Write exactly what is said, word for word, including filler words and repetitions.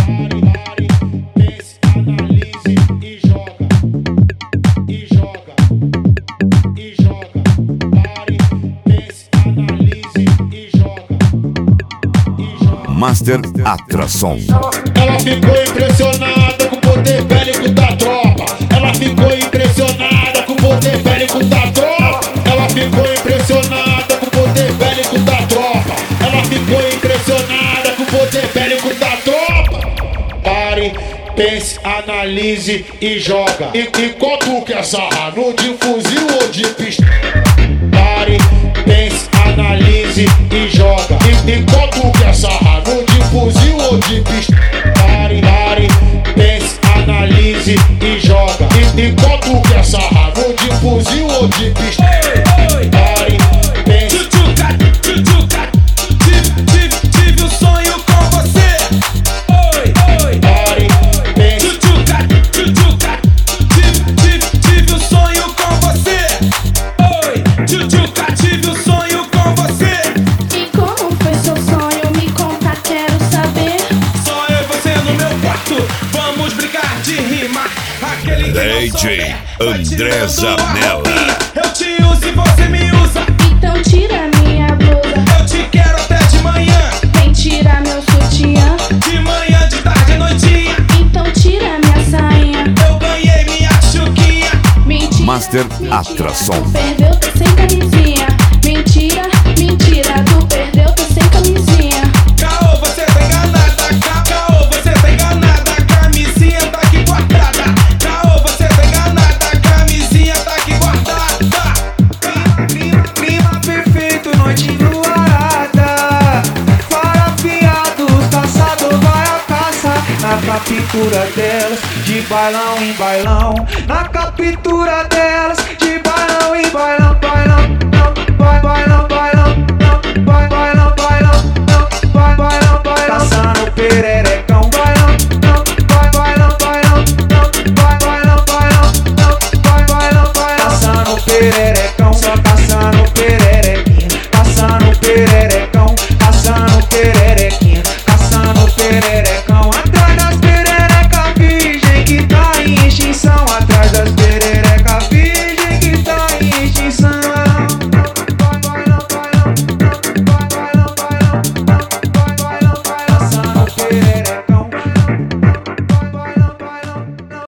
Master Atração. Ela ficou impressionada com o poder bélico da tropa. Ela ficou impressionada com o poder bélico da tropa. Ela ficou impressionada com o poder bélico da tropa. Ela ficou impressionada com o poder bélico da tropa. Pare, pense, analise e joga. E, e qual tu quer sarrar? No de fuzil ou de pistola? Pare, pense, analise e joga. E, e qual tu quer sarrar? No de fuzil ou de pistola? Pare, pare, pense, analise e joga. E, e qual tu quer sarrar? No de fuzil ou de pistola? Pare, pense. Tchutchuca, tchutchuca, tive, tive, tive um sonho com você. Oi, oi. Pare, pense. Tchutchuca, tchutchuca, tive, tive, tive um sonho com você. Oi, tchutchuca, tive um sonho com você. E como foi seu sonho? Me conta, quero saber. Só eu e você no meu quarto, vamos brincar de rima. Aquele que D não J souber, vai André tirando a Zanella. roupinha. Eu te uso e você me usa. Então tira minha blusa. Eu te quero até de manhã. Vem tirar meu sutiã. De manhã, de tarde, à noitinha. Então tira minha sainha. Eu ganhei minha chuquinha. Mentira, Master mentira, Atração. Tu perdeu, tá sem camisinha. Mentira, mentira, tu perdeu, tá sem camisinha. Caô, você tá enganada. Ca- Caô, você tá enganada. Camisinha tá aqui guardada. Caô, você tá enganada. Camisinha tá aqui guardada. Clima, clima perfeito, noite enluarada. Parafiados, caçador vai à caça. Na captura delas, de bailão em bailão. Na captura delas, de bailão em bailão. Bailão, não, vai, bailão, bailão, não, vai, bailão.